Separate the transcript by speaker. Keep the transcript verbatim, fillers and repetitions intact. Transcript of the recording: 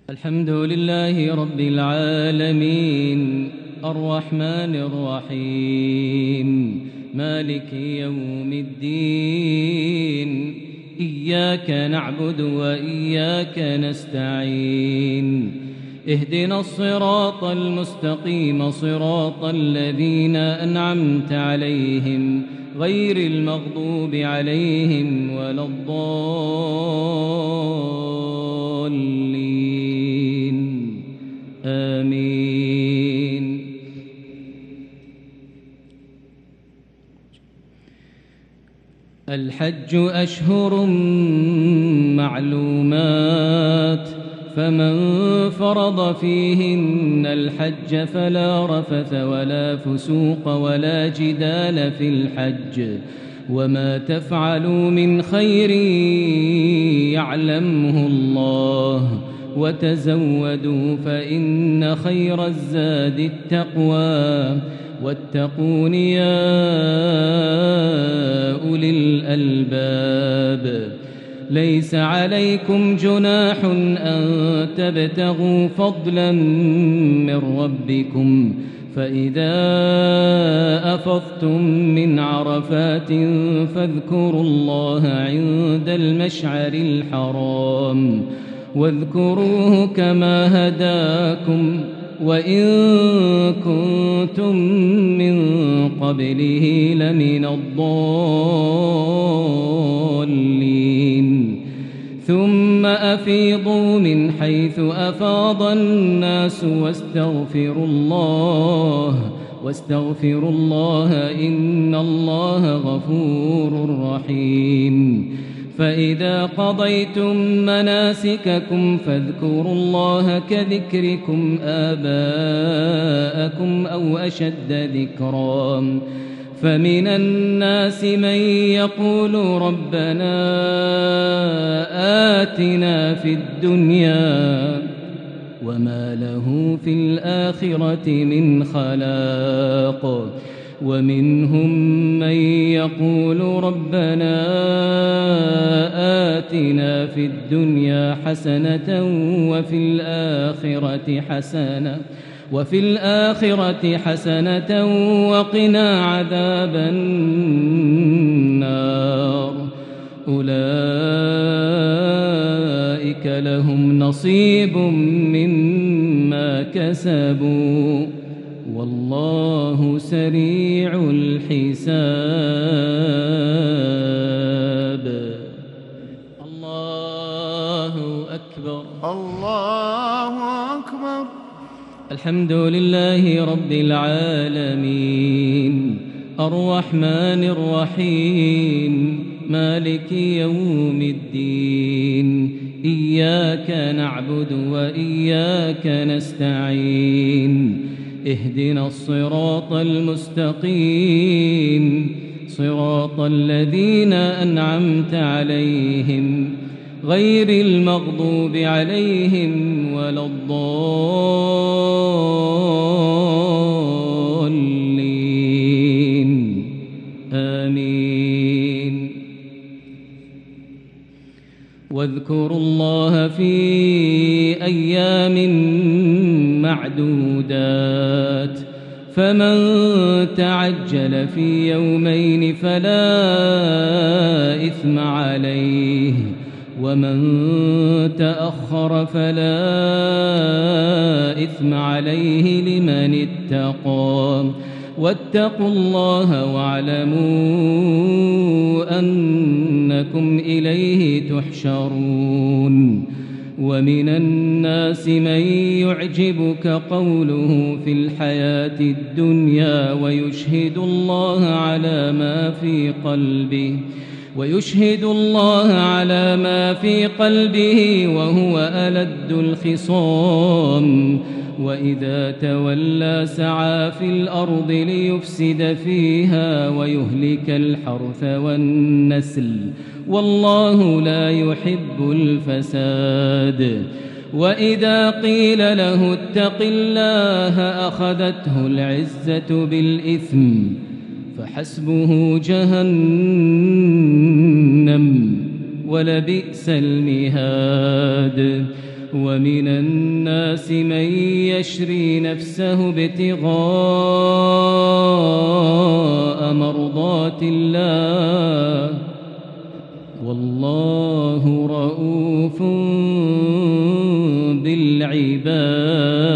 Speaker 1: الحمد لله رب العالمين الرحمن الرحيم مالك يوم الدين إياك نعبد وإياك نستعين اهدنا الصراط المستقيم صراط الذين أنعمت عليهم غير المغضوب عليهم ولا الضالين آمين. الحج أشهر معلومات فمن فرض فيهن الحج فلا رفث ولا فسوق ولا جدال في الحج وما تفعلوا من خير يعلمه الله وتزودوا فإن خير الزاد التقوى واتقون يا أولي الألباب. ليس عليكم جناح أن تبتغوا فضلا من ربكم فإذا أفضتم من عرفات فاذكروا الله عند المشعر الحرام واذكروه كما هداكم وإن كنتم من قبله لمن الضالين. ثم أفيضوا من حيث أفاض الناس واستغفروا الله واستغفروا الله إن الله غفور رحيم. فإذا قضيتم مناسككم فاذكروا الله كذكركم آباءكم أو أشد ذكرا. فمن الناس من يقول ربنا آتنا في الدنيا وما له في الآخرة من خلاق ومنهم من يقول ربنا آتنا في الدنيا حسنة وفي الآخرة حسنة وفي الآخرة حسنة وقنا عذاب النار. أولئك لهم نصيب مما كسبوا والله سريع الحساب. الله أكبر
Speaker 2: الله أكبر.
Speaker 1: الحمد لله رب العالمين الرحمن الرحيم مالك يوم الدين إياك نعبد وإياك نستعين اهدنا الصراط المستقيم صراط الذين أنعمت عليهم غير المغضوب عليهم ولا الضالين آمين. واذكروا الله في أيام معدودات فمن تعجل في يومين فلا إثم عليه ومن تأخر فلا إثم عليه لمن اتقى واتقوا الله واعلموا أنكم إليه تحشرون. ومن الناس من يعجبك قوله في الحياة الدنيا ويشهد الله على ما في قلبه ويشهد الله على ما في قلبه وهو ألد الخصام وإذا تولى سعى في الأرض ليفسد فيها ويهلك الحرث والنسل والله لا يحب الفساد. وإذا قيل له اتق الله أخذته العزة بالإثم فحسبه جهنم ولبئس المهاد. ومن الناس من يشري نفسه ابتغاء مرضات الله والله رؤوف بالعباد.